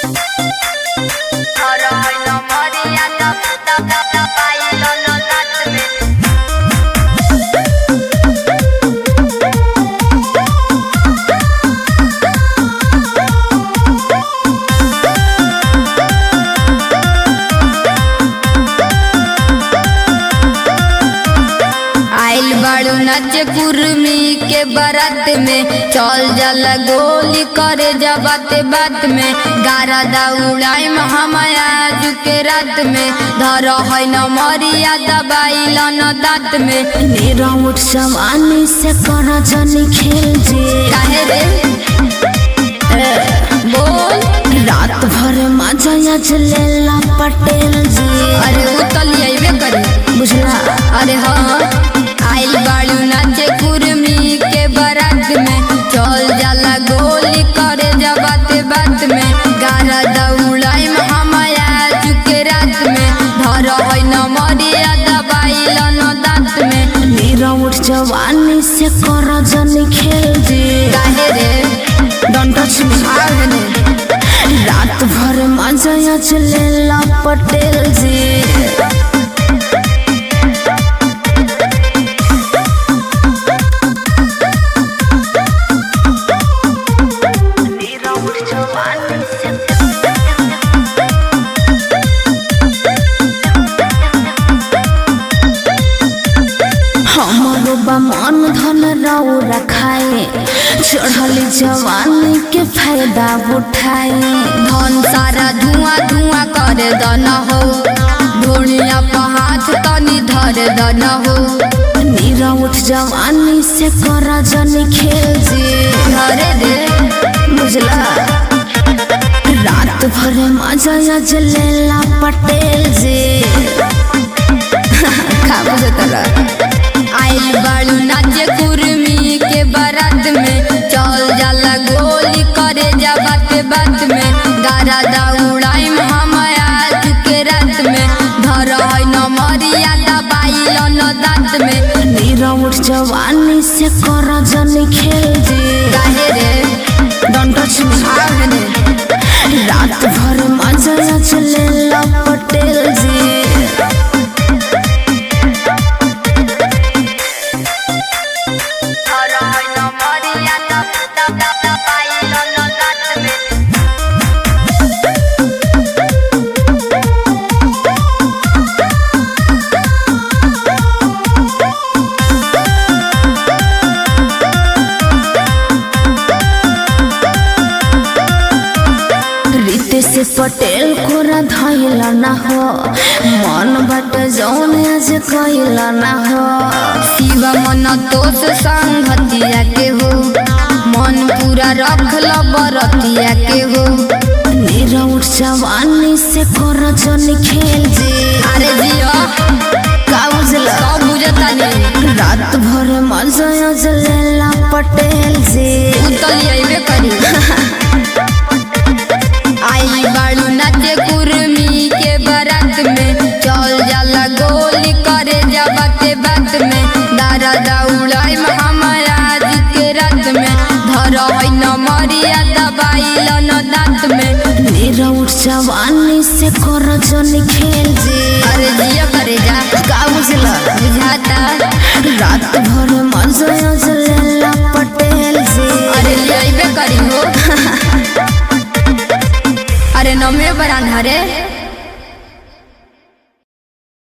नच कुर्मी के बारात में चल जाला गोली करे जा बात बात में गारा दौड़ाई हमाया के रात में धर है न मरिया दबाइल न दांत में मेरा उठ समानी से कर जनी खेल जे काहे रे बोल रात भर मजा लेला पटेल जी। अरे उतलिए करे बुझला। अरे हाँ आइल बाड़ू नाचे कुर्मी के बारात में चल जाला गोली करे जा बात बात में गारा दौड़ाई हमाया के रात में धर है न मरिया दबाइल न दांत में मेरा उठ जवानी से कर जनी खेल जे काहे रे डोंट टच मी। रात भर मजा लेला पटेल जी। मन धन राउ रखाए चढ़ली जवानी के फायदा उठाए धन सारा धुआं धुआं कर दन हो ढोलिया पर हाथ तनी धर दन हो नीरा उठ जवानी से कर जनी खेल जे धरे दे बुझला। रात भर मजा लेला पटेल जे खा बुझतला आइल बाड़ू नाचे कुर्मी के बारात में चल जाला गोली करे जा बात बात में गारा दौड़ाई हमाया के रात में धर है न मरिया दबाइल न दांत में नीरा उठ जवानी से कर जनी खेल जे काहे रे डोंट टच मी। रात भर मजा लेला पटेल जी। से पटेल कोरा धैला ना हो मन बट जौन आज कहला ना हो शिव मन तोस संगतिया के हो मन पूरा रखल बरतिया के हो नीरा उठ जवानी से कर जनी खेल जे अरे जिया का बुझला सब बुझता नहीं रात भर मजा लेला पटेल जे उतलिए करी आई बाड़ू नाचे कुर्मी के बारात में चल जाला गोली करे जा बात बात में दारा दौड़ाई हमाया के रात में धर है न मरिया दबाइल न दांत में नीरा उठ जवानी से कर जनी खेल जे अरे जिया करे जा का बुझला बुझाता रात भर मजा लेला पटेल जे अरे ले करी हो अरे नमे बरान हरे